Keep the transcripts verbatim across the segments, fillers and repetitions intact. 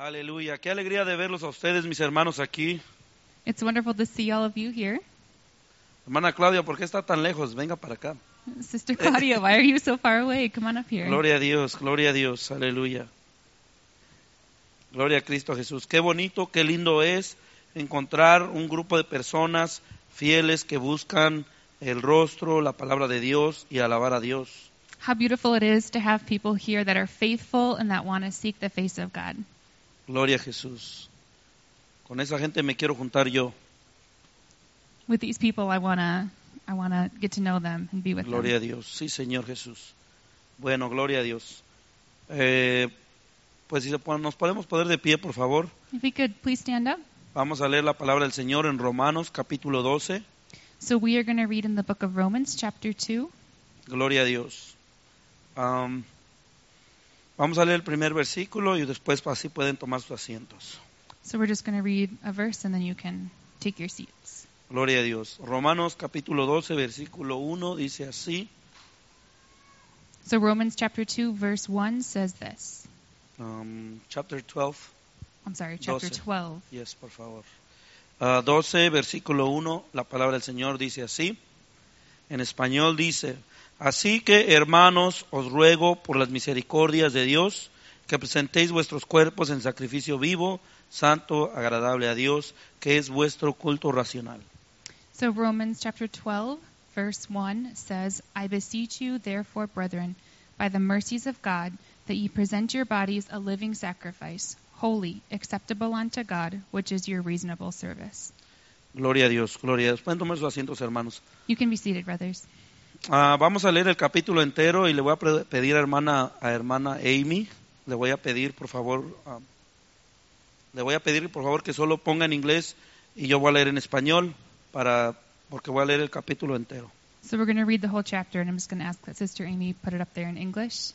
Aleluya, qué alegría de verlos a ustedes, mis hermanos, aquí. It's wonderful to see all of you here. Hermana Claudia, ¿por qué está tan lejos? Venga para acá. Sister Claudia, why are you so far away? Come on up here. Gloria a Dios, gloria a Dios, aleluya. Gloria a Cristo Jesús. Qué bonito, qué lindo es encontrar un grupo de personas fieles que buscan el rostro, la palabra de Dios y alabar a Dios. How beautiful it is to have people here that are faithful and that want to seek the face of God. Gloria a Jesús. Con esa gente me quiero juntar yo. With these people, I want to I want to get to know them and be with Gloria a them. Dios. Sí, Señor Jesús. Bueno, gloria a Dios. Eh, pues si se pon- nos podemos poner de pie, por favor. If we could please stand up. Vamos a leer la palabra del Señor en Romanos capítulo doce. So we are going to read in the book of Romans, chapter two. Gloria a Dios. Am, vamos a leer el primer versículo y después así pueden tomar sus asientos. So we're just going to read a verse and then you can take your seats. Gloria a Dios. Romanos capítulo doce, versículo uno dice así. So Romans chapter two, verse one says this. Um, chapter twelve. I'm sorry, chapter doce. twelve. Yes, por favor. Ah, doce, versículo uno, la palabra del Señor dice así. En español dice: Así que, hermanos, os ruego por las misericordias de Dios que presentéis vuestros cuerpos en sacrificio vivo, santo, agradable a Dios, que es vuestro culto racional. So Romans chapter twelve, verse one says, I beseech you, therefore, brethren, by the mercies of God, that ye present your bodies a living sacrifice, holy, acceptable unto God, which is your reasonable service. Gloria a Dios, gloria a Dios. Pueden tomar sus asientos, hermanos. You can be seated, brothers. Ah, vamos a leer el capítulo entero y le voy a pre- pedir a hermana, a hermana Amy, le voy a pedir, por favor, ah, le voy a pedir, por favor, que solo ponga en inglés y yo voy a leer en español, para porque voy a leer el capítulo entero. So we're going to read the whole chapter, and I'm just going to ask that Sister Amy put it up there in English,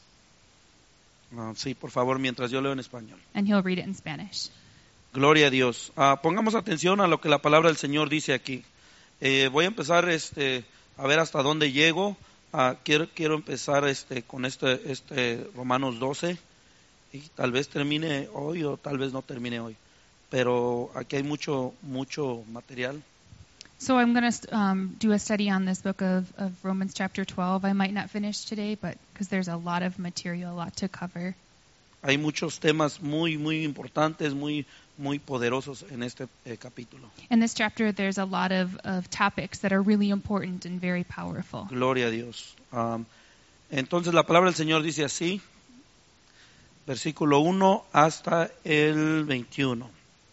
Ah, sí, por favor, mientras yo leo en español. and he'll read it in Spanish. Gloria a Dios. Ah, pongamos atención a lo que la palabra del Señor dice aquí. Eh, voy a empezar este, a ver hasta dónde llego. Ah, quiero, quiero empezar este, con este, este Romanos doce y tal vez termine hoy o tal vez no termine hoy. Pero aquí hay mucho, mucho material. So I'm going to um, do a study on this book of, of Romans chapter twelve. I might not finish today, but because there's a lot of material, a lot to cover. Hay muchos temas muy, muy importantes, muy, muy poderosos en este eh, capítulo. In this chapter, there's a lot of, of topics that are really important and very powerful. Gloria a Dios. Um, entonces la palabra del Señor dice así, versículo uno hasta el veintiuno.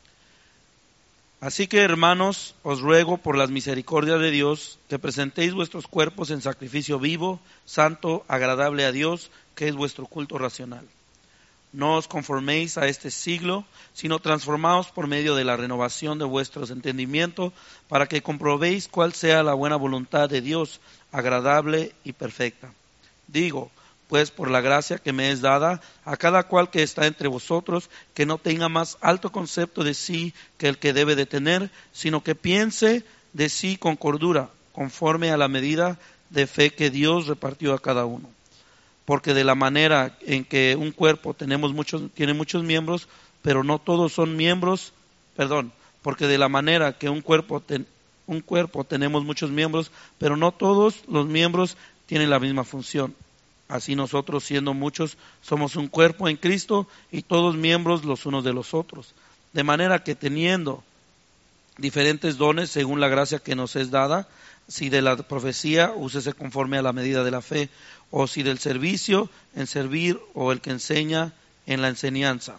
Así que, hermanos, os ruego por las misericordias de Dios que presentéis vuestros cuerpos en sacrificio vivo, santo, agradable a Dios, que es vuestro culto racional. No os conforméis a este siglo, sino transformaos por medio de la renovación de vuestros entendimientos, para que comprobéis cuál sea la buena voluntad de Dios, agradable y perfecta. Digo, pues por la gracia que me es dada, a cada cual que está entre vosotros, que no tenga más alto concepto de sí que el que debe de tener, sino que piense de sí con cordura, conforme a la medida de fe que Dios repartió a cada uno. Porque de la manera en que un cuerpo tenemos muchos, tiene muchos miembros, pero no todos son miembros, perdón, porque de la manera que un cuerpo, ten, un cuerpo tenemos muchos miembros, pero no todos los miembros tienen la misma función. Así nosotros, siendo muchos, somos un cuerpo en Cristo y todos miembros los unos de los otros. De manera que teniendo diferentes dones según la gracia que nos es dada, si de la profecía, úsese conforme a la medida de la fe, o si del servicio, en servir, o el que enseña, en la enseñanza.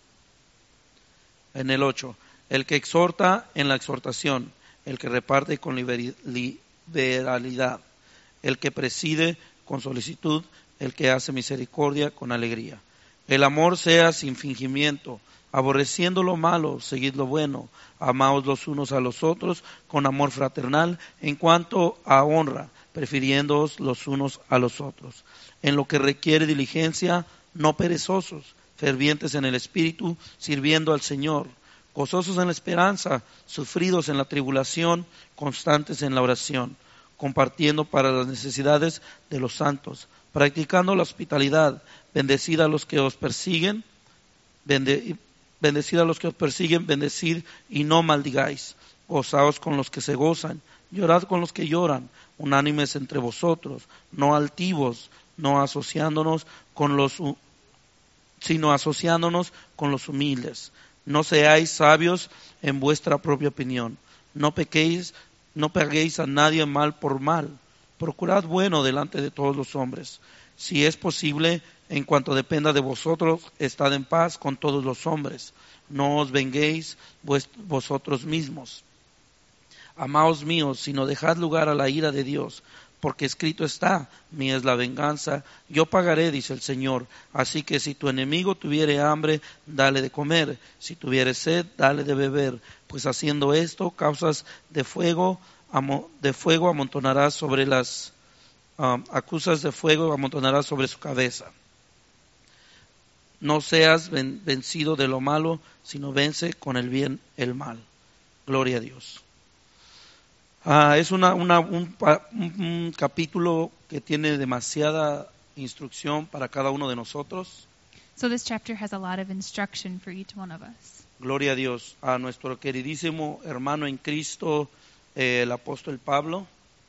En el ocho, el que exhorta, en la exhortación, el que reparte con liberalidad, el que preside con solicitud, el que hace misericordia con alegría. El amor sea sin fingimiento, aborreciendo lo malo, seguid lo bueno, amaos los unos a los otros con amor fraternal, en cuanto a honra, prefiriéndoos los unos a los otros. En lo que requiere diligencia, no perezosos, fervientes en el espíritu, sirviendo al Señor, gozosos en la esperanza, sufridos en la tribulación, constantes en la oración, compartiendo para las necesidades de los santos, practicando la hospitalidad, bendecid a los que os persiguen, bende, bendecid a los que os persiguen, bendecid y no maldigáis. Gozaos con los que se gozan, llorad con los que lloran, unánimes entre vosotros, no altivos, no asociándonos con los, sino asociándonos con los humildes. No seáis sabios en vuestra propia opinión. No pequéis, no paguéis a nadie mal por mal. Procurad bueno delante de todos los hombres. Si es posible, en cuanto dependa de vosotros, estad en paz con todos los hombres. No os venguéis vos, vosotros mismos. Amaos míos, sino dejad lugar a la ira de Dios, porque escrito está, mía es la venganza, yo pagaré, dice el Señor. Así que si tu enemigo tuviere hambre, dale de comer, si tuviere sed, dale de beber, pues haciendo esto, causas de fuego, de fuego amontonarás sobre las, um, acusas de fuego amontonarás sobre su cabeza. No seas ven, vencido de lo malo, sino vence con el bien el mal. Gloria a Dios. Ah, es una, una, un, un, un capítulo que tiene demasiada instrucción para cada uno de nosotros. So this chapter has a lot of instruction for each one of us. Gloria a Dios. A nuestro queridísimo hermano en Cristo, eh, el apóstol Pablo.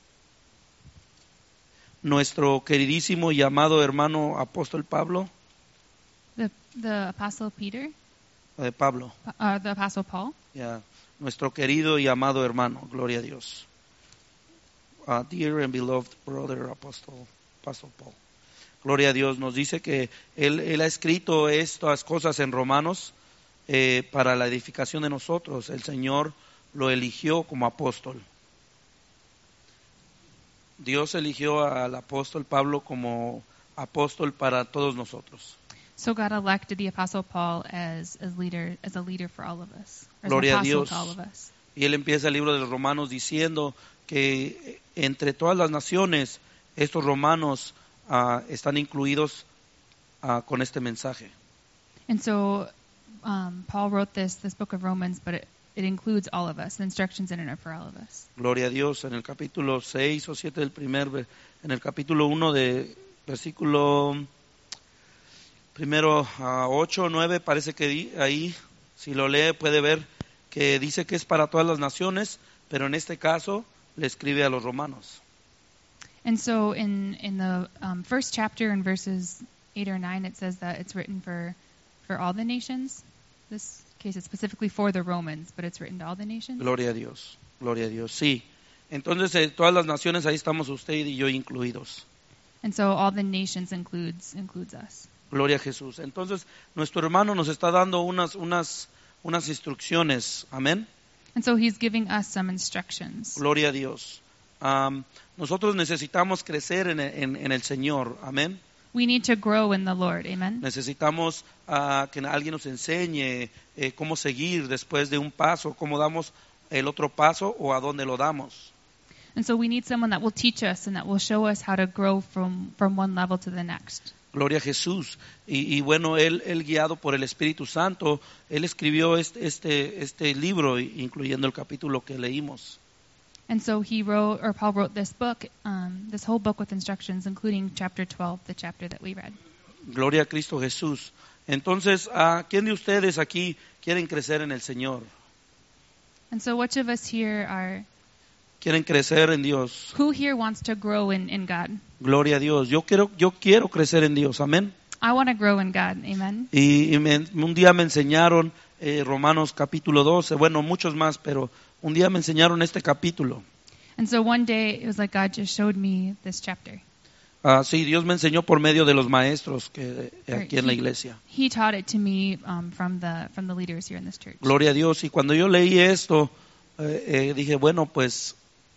Nuestro queridísimo y amado hermano apóstol Pablo. The, the Apostle Peter. Eh, Pablo. Uh, the Apostle Paul. Yeah. Nuestro querido y amado hermano, gloria a Dios. Uh, dear and beloved brother Apostle, Apostle Paul. Gloria a Dios, nos dice que él, él ha escrito estas cosas en Romanos eh, para la edificación de nosotros. El Señor lo eligió como apóstol. Dios eligió al apóstol Pablo como apóstol para todos nosotros. So God elected the Apostle Paul as a leader, as a leader for all of us. As Gloria an a Dios. apostle to all of us. Y él empieza el libro de los Romanos diciendo que entre todas las naciones estos romanos uh, están incluidos uh, con este mensaje. And so um, Paul wrote this this book of Romans, but it, it includes all of us. The instructions in it are for all of us. Gloria a Dios. En el capítulo seis o siete del primer, en el capítulo uno de versículo primero a ocho o nueve, parece que di, ahí, si lo lee, puede ver que dice que es para todas las naciones, pero en este caso le escribe a los romanos. And so in, in the um, first chapter in verses eight or nine, it says that it's written for, for all the nations. This case is specifically for the Romans, but it's written to all the nations. Gloria a Dios, gloria a Dios, sí. Entonces, eh, todas las naciones, ahí estamos usted y yo incluidos. And so all the nations includes includes us. Gloria a Jesús. Entonces, nuestro hermano nos está dando unas, unas, unas instrucciones. Amén. And so he's giving us some instructions. Gloria a Dios. Um, nosotros necesitamos crecer en, en, en el Señor. Amén. We need to grow in the Lord. Amen. Necesitamos uh, que alguien nos enseñe eh, cómo seguir después de un paso, cómo damos el otro paso o a dónde lo damos. And so we need someone that will teach us and that will show us how to grow from, from one level to the next. Gloria a Jesús. Y, y bueno, él, él guiado por el Espíritu Santo, él escribió este, este, este libro, incluyendo el capítulo que leímos. And so he wrote, or Paul wrote this book, um, this whole book with instructions, including chapter twelve, the chapter that we read. Gloria a Cristo Jesús. Entonces, ¿a quién de ustedes aquí quieren crecer en el Señor? And so which of us here are, ¿Quieren crecer en Dios? who here wants to grow in, in God? Gloria a Dios. Yo quiero, yo quiero crecer en Dios. Amén. I want to grow in God. Amen. Y, y me, un día me enseñaron eh, Romanos capítulo doce, bueno, muchos más, pero un día me enseñaron este capítulo. And so one day, it was like God just showed me this chapter. Ah, sí, Dios me enseñó por medio de los maestros que eh, aquí en la iglesia. He taught it to me um, from the from the leaders here in this church. Gloria a Dios. Y cuando yo leí esto, eh, eh, dije, bueno, pues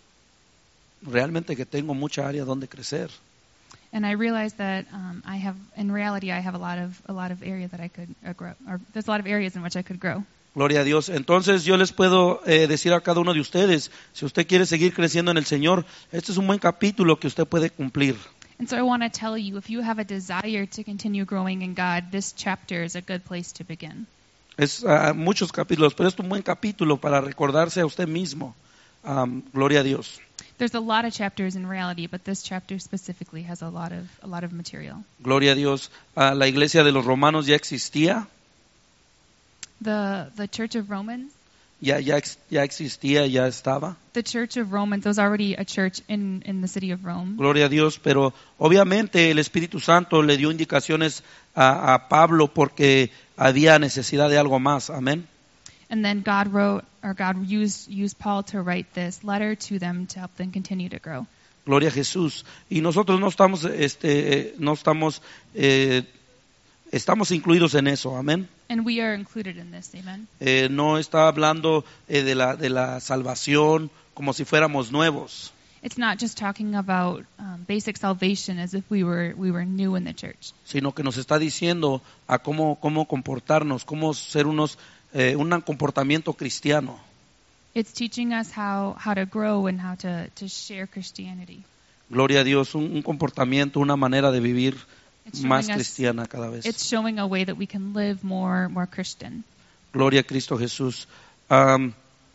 realmente que tengo mucha área donde crecer. And I realized that um, I have, in reality, I have a lot of a lot of area that I could uh, grow, or there's a lot of areas in which I could grow. Gloria a Dios. Entonces yo les puedo eh, decir a cada uno de ustedes, si usted quiere seguir creciendo en el Señor, este es un buen capítulo que usted puede cumplir. And so I want to tell you, if you have a desire to continue growing in God, this chapter is a good place to begin. Es uh, muchos capítulos, pero es un buen capítulo para recordarse a usted mismo. Um, gloria a Dios. There's a lot of chapters in reality, but this chapter specifically has a lot of a lot of material. Gloria a Dios. Uh, la iglesia de los romanos ya existía. The the Church of Romans, ya, ya, ex- ya existía, ya estaba. the Church of Romans, there was already a church in, in the city of Rome. Gloria a Dios, pero obviamente el Espíritu Santo le dio indicaciones a, a Pablo porque había necesidad de algo más. Amén. And then God wrote, or God used used Paul to write this letter to them to help them continue to grow. Gloria a Jesús. Y nosotros no estamos, este, eh, no estamos, eh, estamos incluidos en eso. Amén. And we are included in this, amen. Eh, no está hablando eh, de la de la salvación como si fuéramos nuevos, It's not just talking about um, basic salvation as if we were we were new in the church. sino que nos está diciendo a cómo cómo comportarnos, cómo ser unos eh, un comportamiento cristiano. It's teaching us how, how to grow and how to, to share Christianity. Gloria a Dios, un, un comportamiento, una manera de vivir It's más showing us- cristiana cada vez. It's showing a way that we can live more more Christian. Gloria a Cristo Jesús. Am,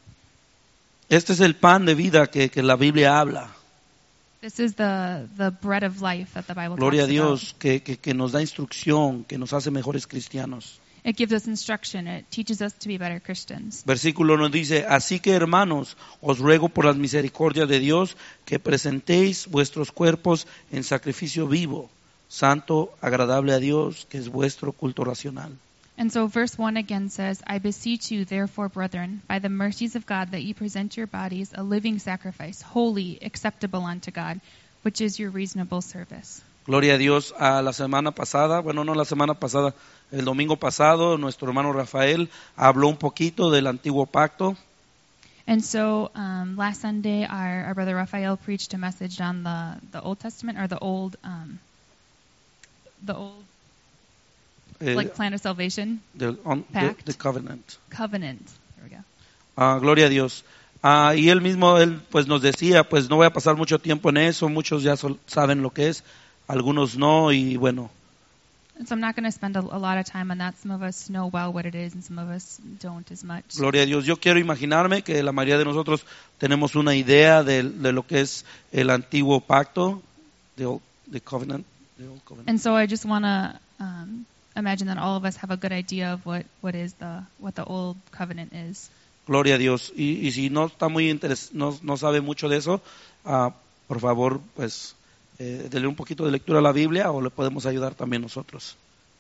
este es el pan de vida que, que la Biblia habla. This is the, the bread of life that the Bible Gloria a talks Dios, que, que, que nos da instrucción, que nos hace mejores cristianos. about. It gives us instruction. It teaches us to be better Christians. Versículo nos dice, así que hermanos, os ruego por las misericordias de Dios que presentéis vuestros cuerpos en sacrificio vivo, santo, agradable a Dios, que es vuestro culto racional. And so verse one again says, I beseech you, therefore, brethren, by the mercies of God, that ye present your bodies a living sacrifice, holy, acceptable unto God, which is your reasonable service. Gloria a Dios. A la semana pasada, bueno, no la semana pasada, el domingo pasado, nuestro hermano Rafael habló un poquito del antiguo pacto. And so um, last Sunday, our, our brother Raphael preached a message on the, the Old Testament, or the old, um, the old, eh, like plan of salvation, del- on- the, Pact. the covenant. covenant. There we go. Ah, gloria a Dios. Ah, y él mismo, él pues nos decía, pues no voy a pasar mucho tiempo en eso, muchos ya sol- saben lo que es, algunos no, y bueno, And so I'm not going to spend a, a lot of time on that. Some of us know well what it is, and some of us don't as much. gloria a Dios. Yo quiero imaginarme que la mayoría de nosotros tenemos una idea de, de lo que es el antiguo pacto, the, old, the covenant, the old covenant. And so I just want to um, imagine that all of us have a good idea of what, what is the what the old covenant is. Gloria a Dios. Y, y si no está muy interes no, no sabe mucho de eso, ah, por favor, pues, eh, dele un poquito de lectura a la Biblia o le podemos ayudar también nosotros.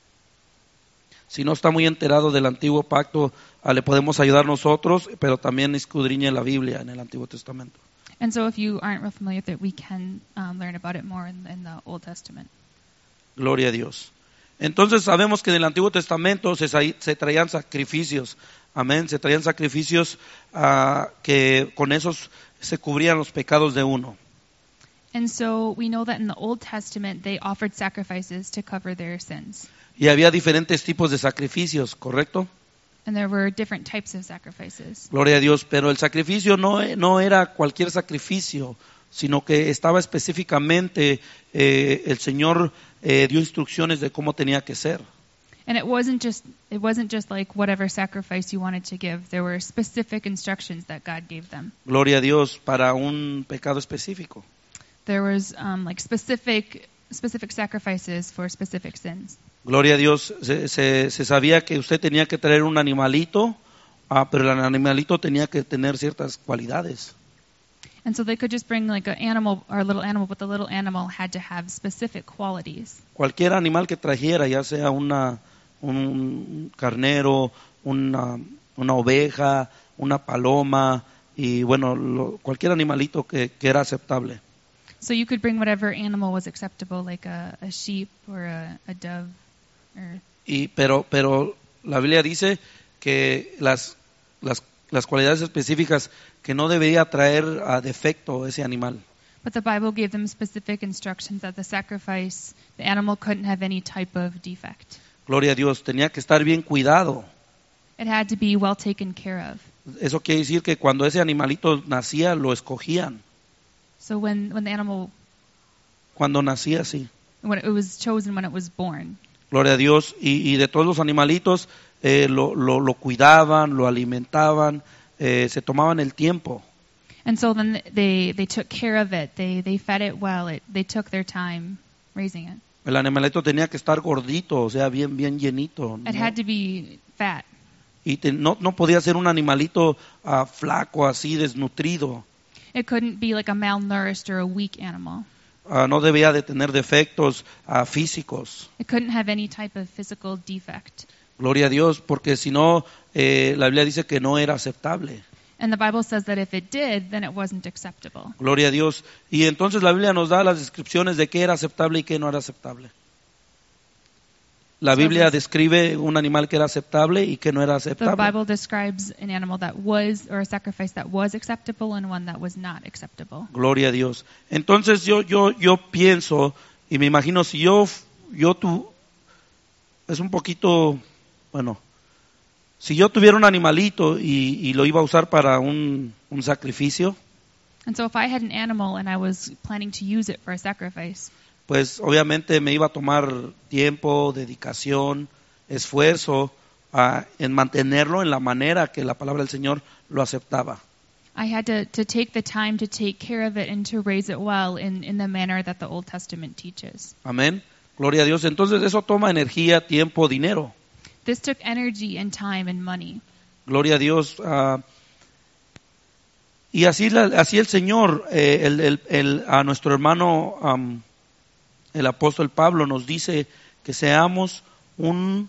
Si no está muy enterado del antiguo pacto, ah, le podemos ayudar nosotros, pero también escudriñe la Biblia en el Antiguo Testamento. And so if you aren't real familiar with it, we can um, learn about it more in, in the Old Testament. Gloria a Dios. Entonces sabemos que en el Antiguo Testamento se, sa- se traían sacrificios. Amén. Se traían sacrificios ah, que con esos se cubrían los pecados de uno. And so we know that in the Old Testament, they offered sacrifices to cover their sins. Y había diferentes tipos de sacrificios, ¿correcto? And there were different types of sacrifices. Gloria a Dios. Pero el sacrificio no, no era cualquier sacrificio, sino que estaba específicamente, eh, el Señor eh, dio instrucciones de cómo tenía que ser. And it wasn't just it wasn't just like whatever sacrifice you wanted to give. There were specific instructions that God gave them. Gloria a Dios, para un pecado específico. There was um, like specific specific sacrifices for specific sins. Gloria a Dios. Se, se, se sabía que usted tenía que traer un animalito, ah, pero el animalito tenía que tener ciertas cualidades. And so they could just bring like an animal or a little animal, but the little animal had to have specific qualities. Cualquier animal que trajera, ya sea una, un carnero, una, una oveja, una paloma, y bueno, lo- cualquier animalito que, que era aceptable. So you could bring whatever animal was acceptable, like a, a sheep or a, a dove. Or, Y, pero, pero la Biblia dice que las, las, las cualidades específicas que no debería traer a defecto ese animal. but the Bible gave them specific instructions that the sacrifice, the animal couldn't have any type of defect. Gloria a Dios, tenía que estar bien cuidado. It had to be well taken care of. Eso quiere decir que cuando ese animalito nacía, lo escogían. So when, when the animal, Cuando nacía, sí. when it was chosen when it was born. Gloria a Dios. Y, y de todos los animalitos, eh, lo, lo, lo cuidaban, lo alimentaban, eh, se tomaban el tiempo. And so then they, they took care of it. They, they fed it well. It, they took their time raising it. El animalito tenía que estar gordito, o sea, bien, bien llenito. It No, had to be fat. y te- no, no podía ser un animalito ah, flaco, así, desnutrido. It couldn't be like a malnourished or a weak animal. Ah, no debía de tener defectos ah, físicos. It couldn't have any type of physical defect. Gloria a Dios, porque si no, eh, la Biblia dice que no era aceptable. And the Bible says that if it did, then it wasn't acceptable. Gloria a Dios. Y entonces la Biblia nos da las descripciones de qué era aceptable y qué no era aceptable. La Biblia describe un animal que era aceptable y que no era The aceptable. Bible describes an animal that was, or a sacrifice that was acceptable and one that was not acceptable. Gloria a Dios. Entonces yo yo yo pienso y me imagino si yo yo tú es un poquito bueno, si yo tuviera un animalito y, y lo iba a usar para un, un sacrificio, And so if I had an animal and I was planning to use it for a sacrifice, pues obviamente me iba a tomar tiempo, dedicación, esfuerzo ah, en mantenerlo en la manera que la palabra del Señor lo aceptaba. I had to, to take the time to take care of it and to raise it well in, in the manner that the Old Testament teaches. Amén. Gloria a Dios. Entonces eso toma energía, tiempo, dinero. This took energy and time and money. Gloria a Dios. ah, y así, la- así el Señor, eh, el, el- el- a nuestro hermano, am, el apóstol Pablo, nos dice que seamos un,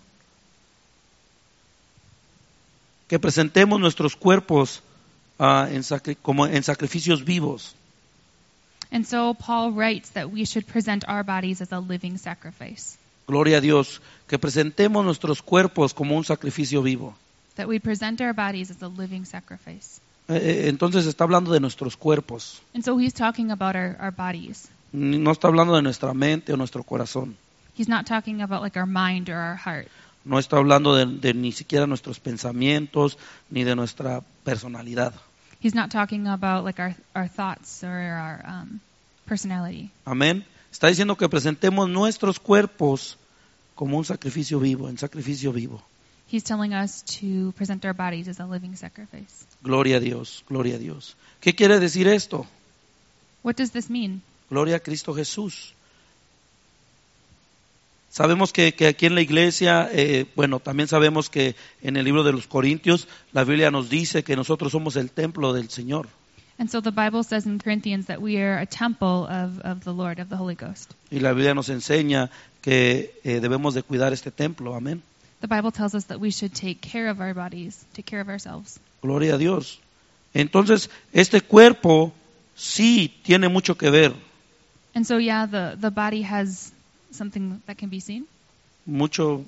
que presentemos nuestros cuerpos ah, en, sacri- como en sacrificios vivos. And so Paul writes that we should present our bodies as a living sacrifice, Gloria a Dios. Que presentemos nuestros cuerpos como un sacrificio vivo. that we present our bodies as a living sacrifice. Eh, eh, entonces está hablando de nuestros cuerpos. And so he's talking about our, our bodies. No está hablando de nuestra mente o nuestro corazón. He's not talking about like our mind or our heart. No está hablando de, de ni siquiera nuestros pensamientos ni de nuestra personalidad. He's not talking about like our, our thoughts or our um, personality. Amén. Está diciendo que presentemos nuestros cuerpos como un sacrificio vivo, en sacrificio vivo. He's telling us to present our bodies as a living sacrifice. Gloria a Dios, gloria a Dios. ¿Qué quiere decir esto? What does this mean? Gloria a Cristo Jesús. Sabemos que, que aquí en la iglesia, eh, bueno, también sabemos que en el libro de los Corintios, la Biblia nos dice que nosotros somos el templo del Señor. And so the Bible says in Corinthians that we are a temple of, of the Lord, of the Holy Ghost. Y la Biblia nos enseña que eh, debemos de cuidar este templo. Amén. The Bible tells us that we should take care of our bodies, take care of ourselves. Gloria a Dios. Entonces, este cuerpo sí tiene mucho que ver, And so, yeah, the, the body has something that can be seen. mucho,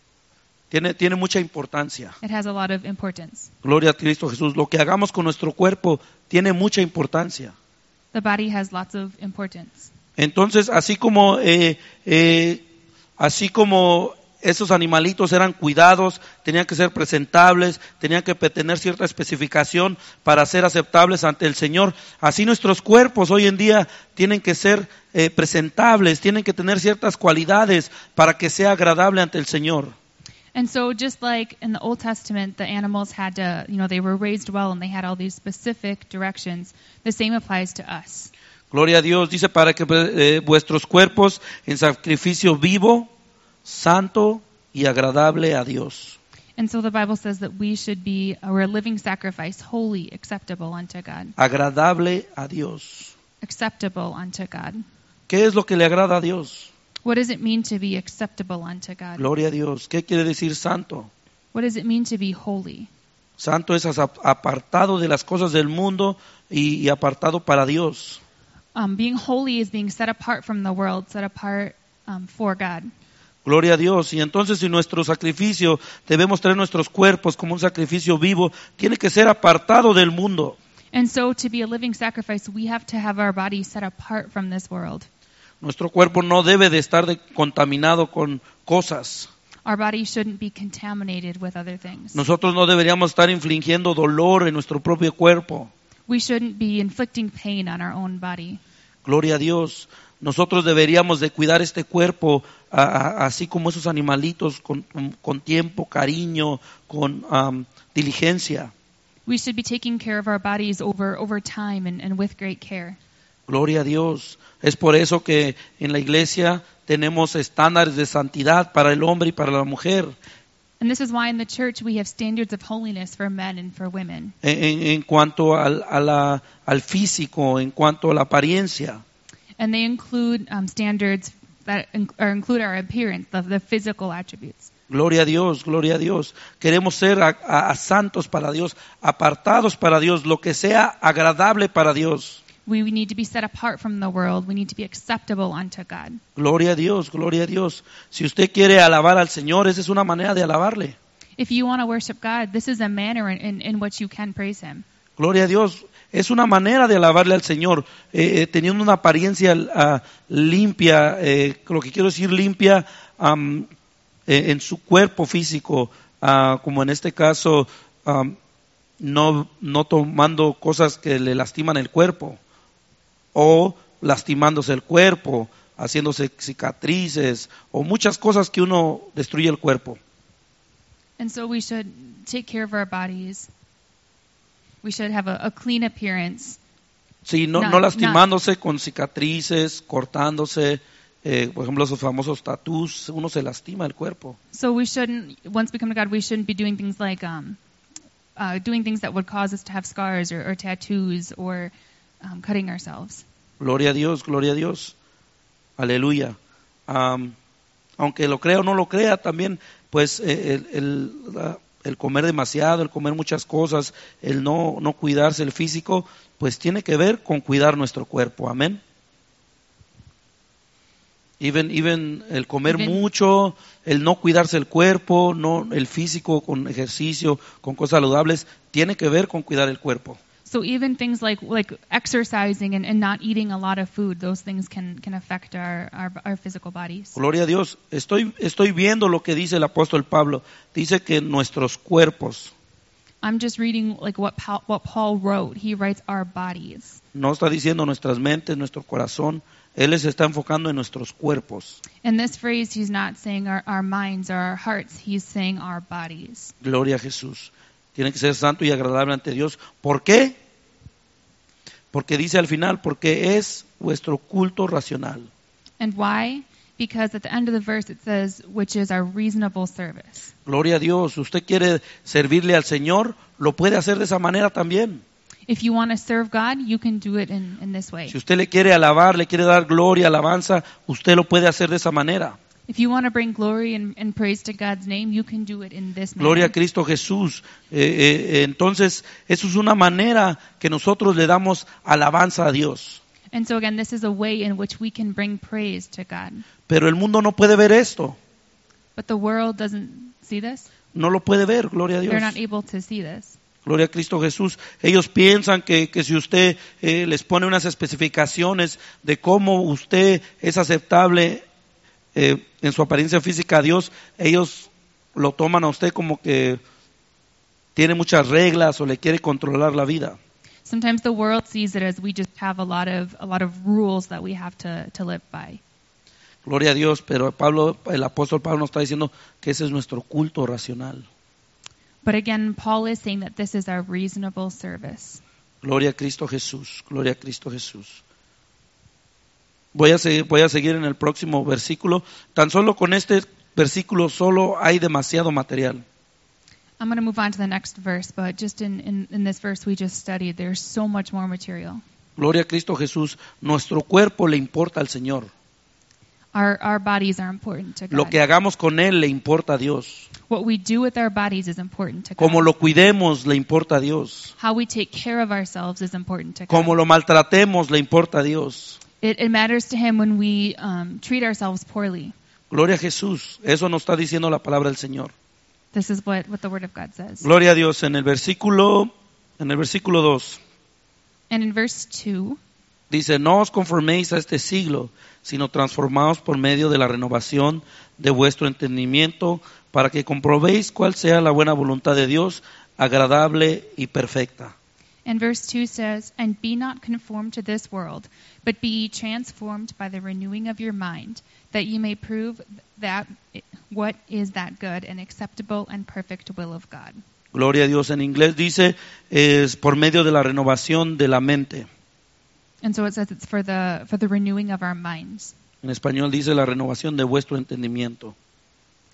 tiene, tiene mucha importancia. It has a lot of importance. Gloria a Cristo Jesús. Lo que hagamos con nuestro cuerpo tiene mucha importancia. The body has lots of importance. Entonces, así como, eh, eh, así como esos animalitos eran cuidados, tenían que ser presentables, tenían que pe- tener cierta especificación para ser aceptables ante el Señor. Así nuestros cuerpos hoy en día tienen que ser eh, presentables, tienen que tener ciertas cualidades para que sea agradable ante el Señor. And so just like in the Old Testament, the animals had to, you know, they were raised well and they had all these specific directions, the same applies to us. Gloria a Dios. Dice para que eh, vuestros cuerpos en sacrificio vivo, santo y agradable a Dios. And so the Bible says that we should be a living sacrifice, holy, acceptable unto God. Agradable a Dios. Acceptable unto God. ¿Qué es lo que le agrada a Dios? What does it mean to be acceptable unto God? Gloria a Dios. ¿Qué quiere decir santo? What does it mean to be holy? Santo es as- apartado de las cosas del mundo y, y apartado para Dios. Um, being holy is being set apart from the world, set apart um, for God. Gloria a Dios. Y entonces si nuestro sacrificio, debemos traer nuestros cuerpos como un sacrificio vivo, tiene que ser apartado del mundo. And so to be a living sacrifice, we have to have our body set apart from this world. Nuestro cuerpo no debe de estar de- contaminado con cosas. Our body shouldn't be contaminated with other things. Nosotros no deberíamos estar infligiendo dolor en nuestro propio cuerpo. We shouldn't be inflicting pain on our own body. Gloria a Dios. Nosotros deberíamos de cuidar este cuerpo a- a- así como esos animalitos con, con- con tiempo, cariño, con am, diligencia. We should be taking care of our bodies over, over time and, and with great care. Gloria a Dios. Es por eso que en la iglesia tenemos estándares de santidad para el hombre y para la mujer. And this is why in the church we have standards of holiness for men and for women. En, en- en cuanto al, a la- al físico, en cuanto a la apariencia. And they include um, standards that in, or include our appearance, the, the physical attributes. Gloria a Dios, gloria a Dios. Queremos ser a, a- a santos para Dios, apartados para Dios, lo que sea agradable para Dios. We, we need to be set apart from the world. We need to be acceptable unto God. Gloria a Dios, gloria a Dios. Si usted quiere alabar al Señor, esa es una manera de alabarle. If you want to worship God, this is a manner in, in, in which you can praise Him. Gloria a Dios. Es una manera de alabarle al Señor, eh, eh, teniendo una apariencia ah, limpia, eh, lo que quiero decir limpia am, eh, en su cuerpo físico, ah, como en este caso, am, no, no tomando cosas que le lastiman el cuerpo, o lastimándose el cuerpo, haciéndose cicatrices, o muchas cosas que uno destruye el cuerpo. And so we should take care of our bodies. We should have a, a clean appearance. Sí, no, No, no lastimándose con cicatrices, cortándose, eh, por ejemplo, esos famosos tatús, uno se lastima el cuerpo. So we shouldn't, once we come to God, we shouldn't be doing things like um, uh, doing things that would cause us to have scars or, or tattoos or um, cutting ourselves. Gloria a Dios, gloria a Dios. Aleluya. Am, aunque lo crea o no lo crea, también, pues, eh, el, el, la- el comer demasiado, el comer muchas cosas, el no, no cuidarse el físico, pues tiene que ver con cuidar nuestro cuerpo. Amén. Even, even el comer Even- mucho, el no cuidarse el cuerpo, no el físico con ejercicio, con cosas saludables, tiene que ver con cuidar el cuerpo. So even things like like exercising and, and not eating a lot of food, those things can, can affect our, our, our physical bodies. Gloria a Dios. Estoy, estoy viendo lo que dice el apóstol Pablo. Dice que nuestros cuerpos, I'm just reading like what Paul, what Paul wrote. He writes our bodies. no está diciendo nuestras mentes, nuestro corazón. Él se está enfocando en nuestros cuerpos. In this phrase, he's not saying our, our minds or our hearts. He's saying our bodies. Gloria a Jesús. Tiene que ser santo y agradable ante Dios. ¿Por qué? Porque dice al final, porque es vuestro culto racional. And why? Because at the end of the verse it says, which is our reasonable service. Gloria a Dios. Usted quiere servirle al Señor, lo puede hacer de esa manera también. If you want to serve God, you can do it in, in this way. Si usted le quiere alabar, le quiere dar gloria, alabanza, usted lo puede hacer de esa manera. If you want to bring glory and, and praise to God's name, you can do it in this manner. Gloria a Cristo Jesús. Eh, eh, entonces, eso es una manera que nosotros le damos alabanza a Dios. And so again, this is a way in which we can bring praise to God. Pero el mundo no puede ver esto. But the world doesn't see this. No lo puede ver, gloria a Dios. They're not able to see this. Gloria a Cristo Jesús. Ellos piensan que, que si usted eh, les pone unas especificaciones de cómo usted es aceptable eh, en su apariencia física a Dios, ellos lo toman a usted como que tiene muchas reglas o le quiere controlar la vida. Sometimes the world sees it as we just have a lot of a lot of rules that we have to, to live by. Gloria a Dios, pero Pablo, el apóstol Pablo nos está diciendo que ese es nuestro culto racional. But again, Paul is saying that this is our reasonable service. Gloria a Cristo Jesús, gloria a Cristo Jesús. Voy a seguir, voy a seguir en el próximo versículo. Tan solo con este versículo solo hay demasiado material. I'm going to move on to the next verse, but just in, in, in this verse we just studied, there's so much more material. Gloria a Cristo Jesús. Nuestro cuerpo le importa al Señor. Our, our bodies are important to God. Lo que hagamos con él le importa a Dios. What we do with our bodies is important to God. Como lo cuidemos le importa a Dios. How we take care of ourselves is important to God. Como lo maltratemos le importa a Dios. It, it matters to Him when we um, treat ourselves poorly. Gloria a Jesús. Eso nos está diciendo la palabra del Señor. This is what, what the Word of God says. Gloria a Dios. En el versículo, en el versículo dos. And in verse two, Dice, no os conforméis a este siglo, sino transformaos por medio de la renovación de vuestro entendimiento, para que comprobéis cuál sea la buena voluntad de Dios, agradable y perfecta. and verse two says, And be not conformed to this world, but be ye transformed by the renewing of your mind, that ye may prove that what is that good and acceptable and perfect will of God. Gloria a Dios. En inglés dice, es por medio de la renovación de la mente. And so it says it's for the for the renewing of our minds. En español dice la renovación de vuestro entendimiento.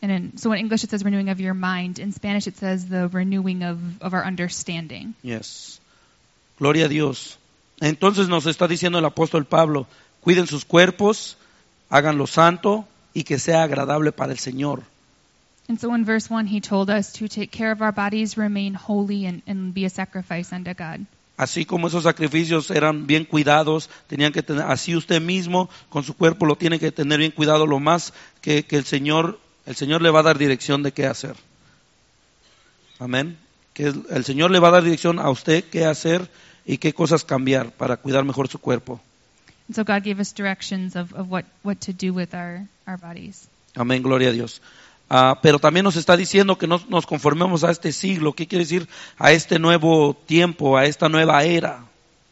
And in, so in English it says renewing of your mind. In Spanish it says the renewing of, of our understanding. Yes. Gloria a Dios. Entonces nos está diciendo el apóstol Pablo, cuiden sus cuerpos, háganlo santo y que sea agradable para el Señor. And so in verse one he told us to take care of our bodies, remain holy, and, and be a sacrifice unto God. Así como esos sacrificios eran bien cuidados, tenían que tener, así usted mismo con su cuerpo lo tiene que tener bien cuidado, lo más que, que el Señor, el Señor le va a dar dirección de qué hacer. Amén. Que el, el Señor le va a dar dirección a usted qué hacer y qué cosas cambiar para cuidar mejor su cuerpo. And so God gave us directions of, of what, what to do with our, our bodies. Amén, gloria a Dios. Uh, pero también nos está diciendo que no nos conformemos a este siglo. ¿Qué quiere decir? A este nuevo tiempo, a esta nueva era.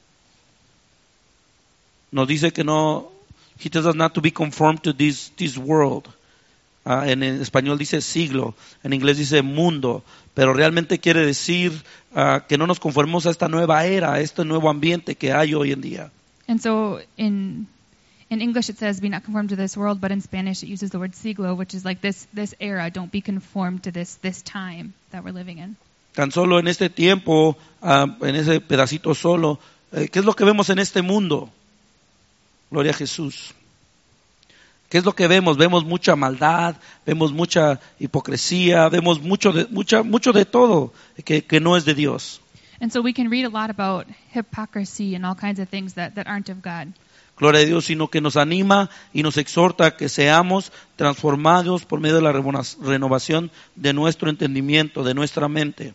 Nos dice que no, he tells us not to be conformed to this, this world. Uh, en, en español dice siglo, en inglés dice mundo, pero realmente quiere decir uh, que no nos conformemos a esta nueva era, a este nuevo ambiente que hay hoy en día. And so in in English it says be not conformed to this world, but in Spanish it uses the word siglo, which is like this this era. Don't be conformed to this this time that we're living in. Tan solo en este tiempo, uh, en ese pedacito solo, eh, ¿qué es lo que vemos en este mundo? Gloria a Jesús. ¿Qué es lo que vemos? Vemos mucha maldad, vemos mucha hipocresía, vemos mucho de, mucha, mucho de todo que, que no es de Dios. And so we can read a lot about hypocrisy and all kinds of things that, that aren't of God. Gloria a Dios, sino que nos anima y nos exhorta a que seamos transformados por medio de la renovación de nuestro entendimiento, de nuestra mente.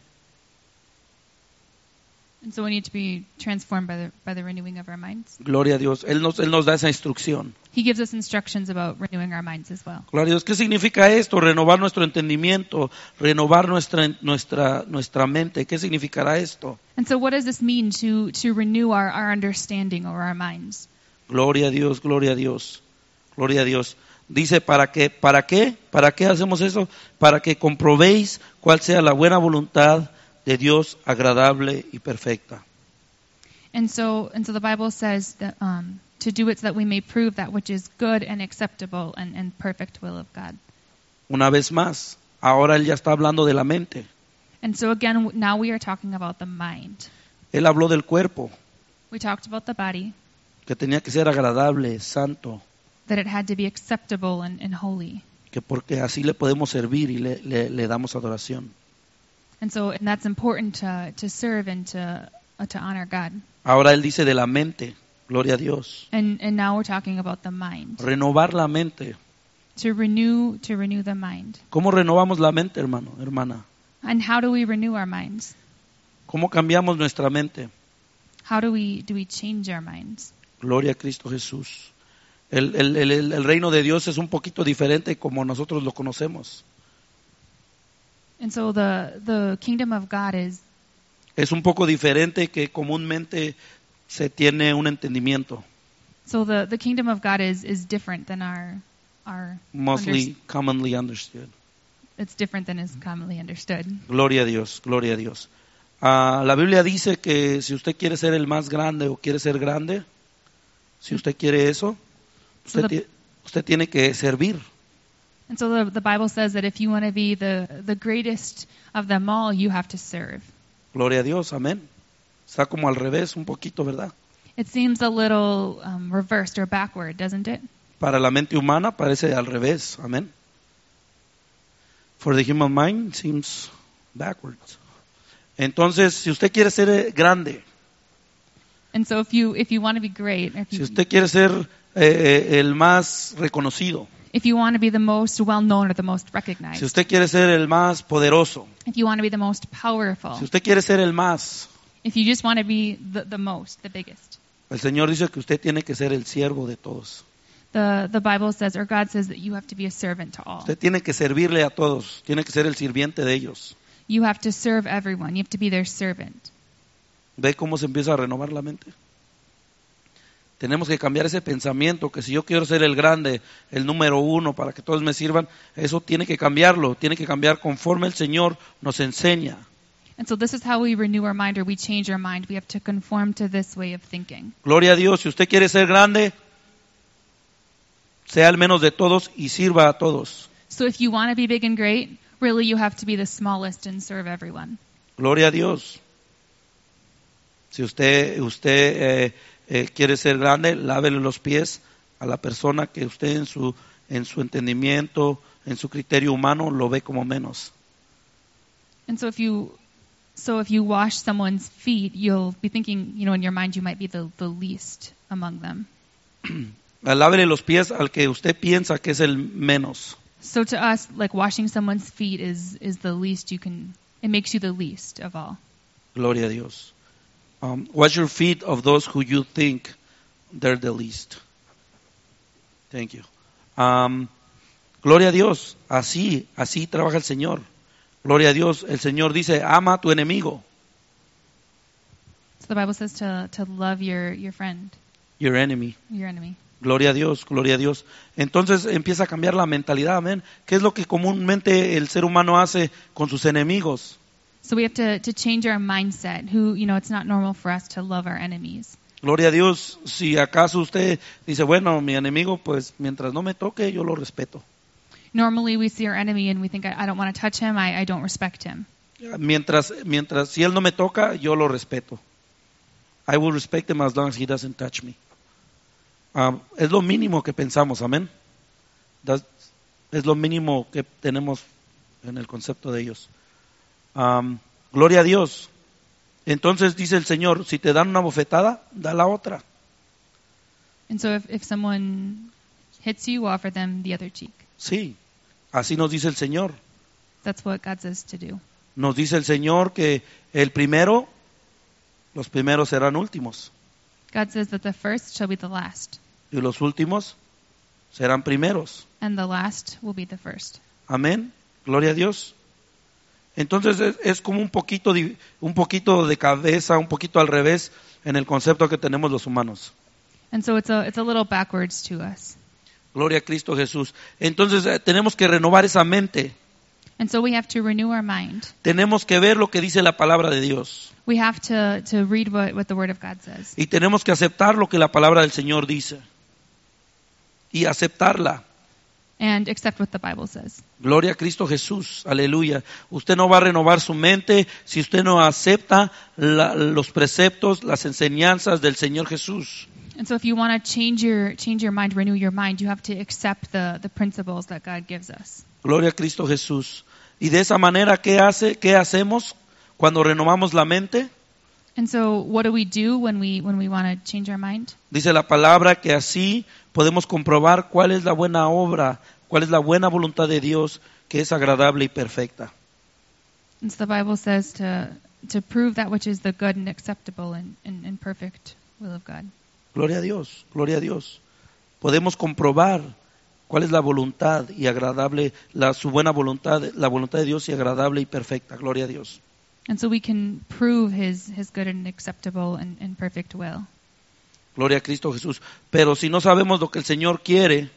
And so we need to be transformed by the by the renewing of our minds. Gloria a Dios. Él nos, Él nos da esa instrucción. He gives us instructions about renewing our minds as well. Gloria a Dios. ¿Qué significa esto? Renovar nuestro entendimiento, renovar nuestra nuestra nuestra mente. ¿Qué significará esto? And so what does this mean to to renew our, our understanding or our minds? Gloria a Dios, gloria a Dios. Gloria a Dios. Dice, ¿para qué? ¿Para qué? ¿Para qué hacemos eso? Para que comprobéis cuál sea la buena voluntad de Dios, agradable y perfecta. And so, and so the Bible says that um, to do it so that we may prove that which is good and acceptable and, and perfect will of God. Una vez más, ahora él ya está hablando de la mente. And so again, now we are talking about the mind. Él habló del cuerpo, We talked about the body, que tenía que ser agradable, santo, that it had to be acceptable and, and holy. que porque así le podemos servir y le, le, le damos adoración. And so, and that's important to to serve and to uh, to honor God. Ahora él dice de la mente, gloria a Dios. And and now we're talking about the mind. Renovar la mente. To renew to renew the mind. ¿Cómo renovamos la mente, hermano, hermana? And how do we renew our minds? ¿Cómo cambiamos nuestra mente? How do we do we change our minds? Gloria a Cristo Jesús. El, el, el, el reino de Dios es un poquito diferente como nosotros lo conocemos. And so the the kingdom of God is Es un poco diferente que comúnmente se tiene un entendimiento. so the, the kingdom of God is, is different than our our Mostly underst- commonly understood. it's different than is commonly understood. Gloria a Dios, gloria a Dios. Ah, la Biblia dice que si usted quiere ser el más grande o quiere ser grande, si usted quiere eso, usted, So the- ti- usted tiene que servir. And so the the Bible says that if you want to be the the greatest of them all, you have to serve. Gloria a Dios, amén. Está como al revés un poquito, ¿verdad? It seems a little um, reversed or backward, doesn't it? Para la mente humana parece al revés, amén. For the human mind seems backwards. Entonces, si usted quiere ser eh, grande, And so if you if you want to be great, or if si you, usted quiere ser eh, eh, el más reconocido, if you want to be the most well known or the most recognized, si usted quiere ser el más poderoso, if you want to be the most powerful, si usted quiere ser el más, if you just want to be the, the most, the biggest. el Señor dice que usted tiene que ser el siervo de todos. The the Bible says, or God says, that you have to be a servant to all. Usted tiene que servirle a todos, tiene que ser el sirviente de ellos. You have to serve everyone. You have to be their servant. ¿Ve cómo se empieza a renovar la mente? Tenemos que cambiar ese pensamiento que si yo quiero ser el grande, el número uno, para que todos me sirvan, eso tiene que cambiarlo, tiene que cambiar conforme el Señor nos enseña. And so this is how we renew our mind, or we change our mind. We have to conform to this way of thinking. Gloria a Dios, si usted quiere ser grande, sea el menos de todos y sirva a todos. So if you want to be big and great, really you have to be the smallest and serve everyone. Gloria a Dios. Si usted, usted eh, eh, quiere ser grande, lávele los pies a la persona que usted en su, en su entendimiento, en su criterio humano, lo ve como menos. And so if you so if you wash someone's feet, you'll be thinking, you know, in your mind you might be the, the least among them. Lávele los pies al que usted piensa que es el menos. So to us, like washing someone's feet is is the least you can, it makes you the least of all. Gloria a Dios. Um, wash your feet of those who you think they're the least. Thank you. Um, gloria a Dios. Así, así trabaja el Señor. Gloria a Dios. El Señor dice, ama a tu enemigo. So the Bible says to to love your your friend, Your enemy. your enemy. Gloria a Dios, gloria a Dios. Entonces empieza a cambiar la mentalidad, amén. ¿Qué es lo que comúnmente el ser humano hace con sus enemigos? So we have to to change our mindset. Who, you know, it's not normal for us to love our enemies. Gloria a Dios. Si acaso usted dice, bueno, mi enemigo, pues mientras no me toque, yo lo respeto. Normally we see our enemy and we think, I, I don't want to touch him, I, I don't respect him. Mientras, mientras, si él no me toca, yo lo respeto. I will respect him as long as he doesn't touch me. Um, es lo mínimo que pensamos, amén. Das- es lo mínimo que tenemos en el concepto de ellos. Um, gloria a Dios. Entonces dice el Señor, si te dan una bofetada, da la otra. And so if, if someone hits you, offer them the other cheek. Sí, así nos dice el Señor. That's what God says to do. Nos dice el Señor que el primero, los primeros serán últimos. God says that the first shall be the last, Y los últimos serán primeros. and the last will be the first. Amén. Gloria a Dios. Entonces es, es como un poquito, di- un poquito de cabeza, un poquito al revés en el concepto que tenemos los humanos. And so it's a it's a little backwards to us. Gloria a Cristo Jesús. Entonces eh, tenemos que renovar esa mente. And so we have to renew our mind. Tenemos que ver lo que dice la palabra de Dios. We have to, to read what, what the Word of God says. Y tenemos que aceptar lo que la palabra del Señor dice. Y aceptarla. And accept what the Bible says. Gloria a Cristo Jesús, aleluya. Usted no va a renovar su mente si usted no acepta la- los preceptos, las enseñanzas del Señor Jesús. And so if you want to change your change your mind, renew your mind, you have to accept the, the principles that God gives us. Gloria a Cristo Jesús. Y de esa manera, ¿qué hace? ¿Qué hacemos cuando renovamos la mente? And so what do we do when we when we want to change our mind? Dice la palabra que así podemos comprobar cuál es la buena obra, cuál es la buena voluntad de Dios, que es agradable y perfecta. And so the Bible says to to prove that which is the good and acceptable and, and, and perfect will of God. Gloria a Dios, gloria a Dios. Podemos comprobar cuál es la voluntad y agradable, la, su buena voluntad, la voluntad de Dios y agradable y perfecta. Gloria a Dios. And so we can prove his his good and acceptable and, and perfect will. Gloria a Cristo Jesús. Pero si no sabemos lo que el Señor quiere,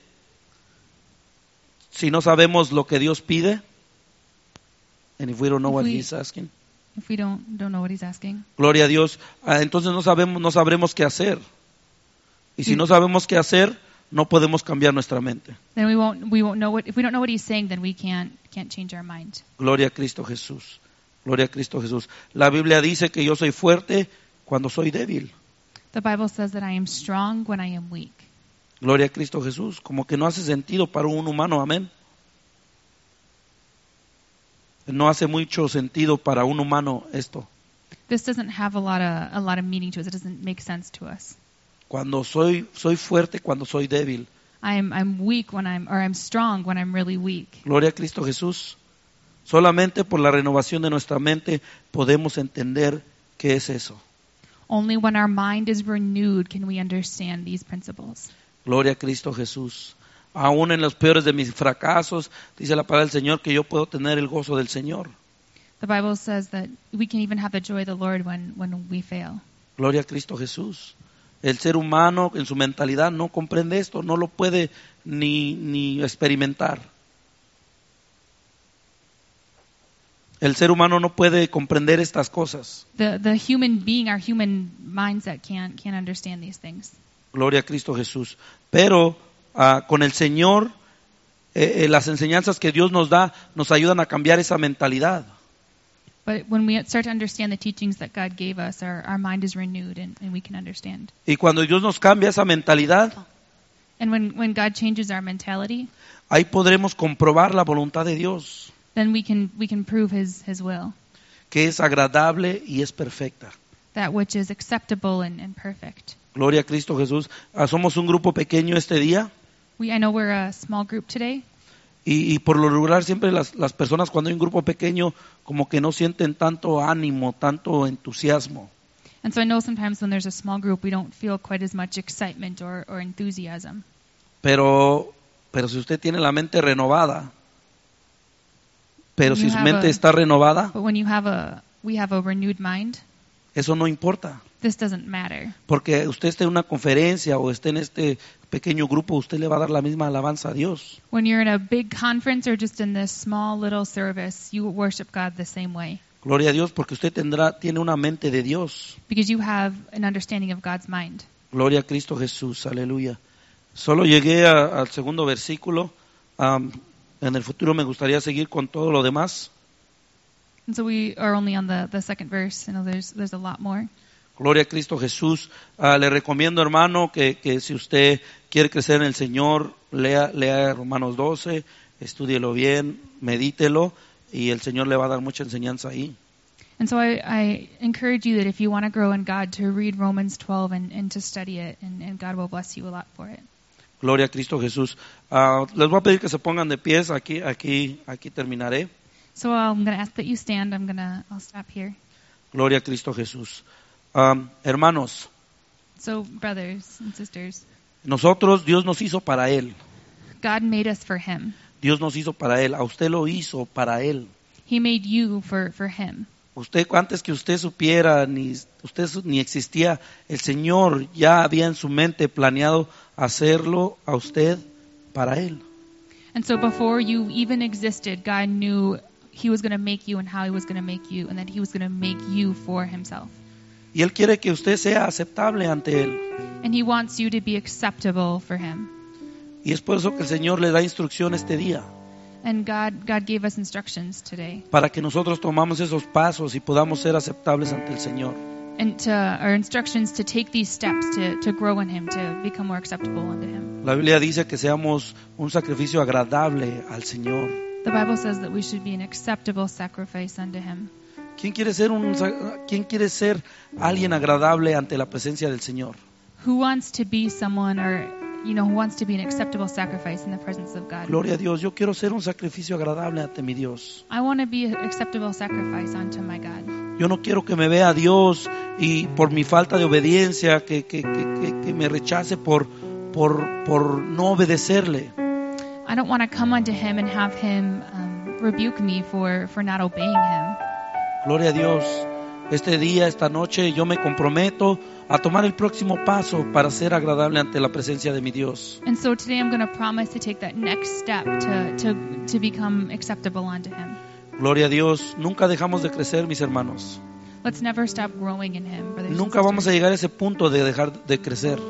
si no sabemos lo que Dios pide, and if we don't know If what we- He's asking, If we don't don't know what he's asking, gloria a Dios, ah, entonces no sabemos, no sabremos qué hacer. Y si Sí. no sabemos qué hacer, no podemos cambiar nuestra mente. then we won't we won't know what if we don't know what he's saying, then we can't can't change our mind. Gloria a Cristo Jesús. Gloria a Cristo Jesús. La Biblia dice que yo soy fuerte cuando soy débil. The Bible says that I am strong when I am weak. Gloria a Cristo Jesús. Como que no hace sentido para un humano, amén. No hace mucho sentido para un humano esto. This doesn't have a lot of a lot of meaning to us. It doesn't make sense to us. Cuando soy, soy fuerte cuando soy débil. I'm I'm weak when I'm or I'm strong when I'm really weak. Gloria a Cristo Jesús. Solamente por la renovación de nuestra mente podemos entender qué es eso. Only when our mind is renewed can we understand these principles. Gloria a Cristo Jesús. Aún en los peores de mis fracasos, dice la palabra del Señor que yo puedo tener el gozo del Señor. The Bible says that we can even have the joy of the Lord when when we fail. Gloria a Cristo Jesús. El ser humano en su mentalidad no comprende esto, no lo puede ni, ni experimentar. El ser humano no puede comprender estas cosas. The the human being, our human mindset can't can't understand these things. Gloria a Cristo Jesús. Pero ah, con el Señor eh, eh, las enseñanzas que Dios nos da nos ayudan a cambiar esa mentalidad. But when we start to understand the teachings that God gave us, our, our mind is renewed and, and we can understand. Y cuando Dios nos cambia esa mentalidad, And when, when God changes our mentality, ahí podremos comprobar la voluntad de Dios, then we can we can prove his, his will, que es agradable y es perfecta. that which is acceptable and, and perfect. Gloria a Cristo Jesús. Ah, somos un grupo pequeño este día We I know we're a small group today, y, y por lo regular siempre las, las personas cuando hay un grupo pequeño como que no sienten tanto ánimo, tanto entusiasmo. and so I know sometimes when there's a small group, we don't feel quite as much excitement or, or enthusiasm. Pero, pero si usted tiene la mente renovada, pero You si su have mente a- está renovada, But when you have a we have a renewed mind, eso no importa. this doesn't matter. Porque usted esté en una conferencia o esté en este pequeño grupo, usted le va a dar la misma alabanza a Dios. When you're in a big conference or just in this small little service, you worship God the same way Gloria a Dios, porque usted tendrá, tiene una mente de Dios. because you have an understanding of God's mind. Gloria a Cristo Jesús, aleluya. Solo llegué a- al segundo versículo. Am, en el futuro me gustaría seguir con todo lo demás. And so we are only on the, the second verse. I know there's there's a lot more. Gloria a Cristo Jesús. Ah, le recomiendo, hermano, que, que si usted quiere crecer en el Señor, lea, lea Romanos doce, estúdielo bien, medítelo, y el Señor le va a dar mucha enseñanza ahí. And so I, I encourage you that if you want to grow in God, to read Romans twelve and, and to study it, and, and God will bless you a lot for it. Gloria a Cristo Jesús. Ah, les voy a pedir que se pongan de pies. Aquí, aquí, aquí terminaré. So I'm going to ask that you stand. I'm going to, I'll stop here. Gloria a Cristo Jesús. Am, hermanos, So brothers and sisters, nosotros, Dios nos hizo para Él. God made us for Him. Dios nos hizo para Él. A usted lo hizo para Él. He made you for, for Him. Usted, antes que usted supiera, ni usted su- ni existía, el Señor ya había en su mente planeado hacerlo a usted para Él. And so before you even existed, God knew He was going to make you and how He was going to make you, and that He was going to make you for Himself. Y Él quiere que usted sea aceptable ante Él. And He wants you to be acceptable for Him. Y es por eso que el Señor le da instrucción este día, And God, God gave us instructions today. para que nosotros tomamos esos pasos y podamos ser aceptables ante el Señor. And to, our instructions to take these steps to, to grow in Him, to become more acceptable unto Him. La Biblia dice que seamos un sacrificio agradable al Señor. The Bible says that we should be an acceptable sacrifice unto Him. ¿Quién quiere ser un, sa- quién quiere ser alguien agradable ante la presencia del Señor? Who wants to be someone, or, you know, who wants to be an acceptable sacrifice in the presence of God? Gloria a Dios, yo quiero ser un sacrificio agradable ante mi Dios. I want to be an acceptable sacrifice unto my God. Yo no quiero que me vea Dios y por mi falta de obediencia que, que, que, que, que me rechace por, por, por no obedecerle. I don't want to come unto Him and have Him um, rebuke me for, for not obeying Him. Gloria a Dios. Este día, esta noche, yo me comprometo a tomar el próximo paso para ser agradable ante la presencia de mi Dios. And so today I'm going to promise to take that next step to, to, to become acceptable unto Him. Gloria a Dios. Nunca dejamos de crecer, mis hermanos. Let's never stop growing in Him, brothers and Nunca vamos a sisters. llegar a ese punto de dejar de crecer.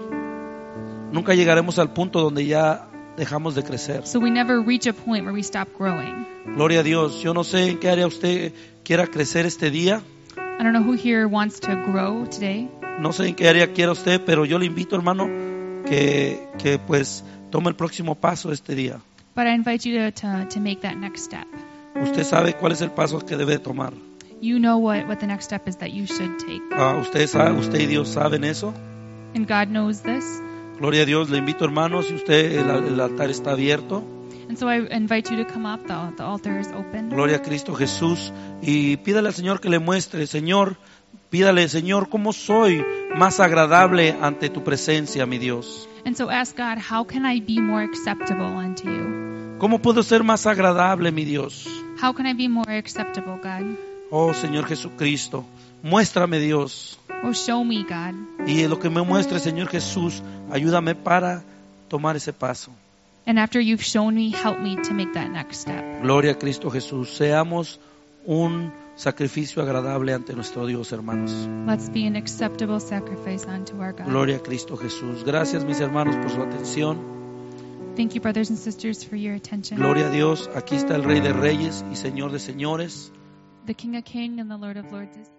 Nunca llegaremos al punto donde ya dejamos de crecer. So we never reach a point where we stop growing. Gloria a Dios. Yo no sé en qué área usted quiera crecer este día. I don't know who here wants to grow today. No sé en qué área quiera usted, pero yo le invito, hermano, que, que pues tome el próximo paso este día. But I invite you to, to, to make that next step. Usted sabe cuál es el paso que debe tomar. You know what, what the next step is that you should take. Ah, usted sabe, usted y Dios saben eso. And God knows this. Gloria a Dios. Le invito, hermano, si usted el, el altar está abierto. And so I invite you to come up. The, the altar is open. Gloria a Cristo Jesús. Y pídale al Señor que le muestre, Señor, pídale, Señor, cómo soy más agradable ante tu presencia, mi Dios. And so ask God, how can I be more acceptable unto you? ¿Cómo puedo ser más agradable, mi Dios? How can I be more acceptable, God? Oh, Señor Jesucristo, muéstrame, Dios. Oh, show me, God. Y lo que me muestre, Señor Jesús, ayúdame para tomar ese paso. And after you've shown me, help me to make that next step. Gloria a Cristo Jesús. Seamos un sacrificio agradable ante nuestro Dios, hermanos. Let's be an acceptable sacrifice unto our God. Gloria a Cristo Jesús. Gracias, mis hermanos, por su atención. Thank you, brothers and sisters, for your attention. Gloria a Dios, aquí está el Rey de Reyes y Señor de Señores. The King of Kings and the Lord of Lords is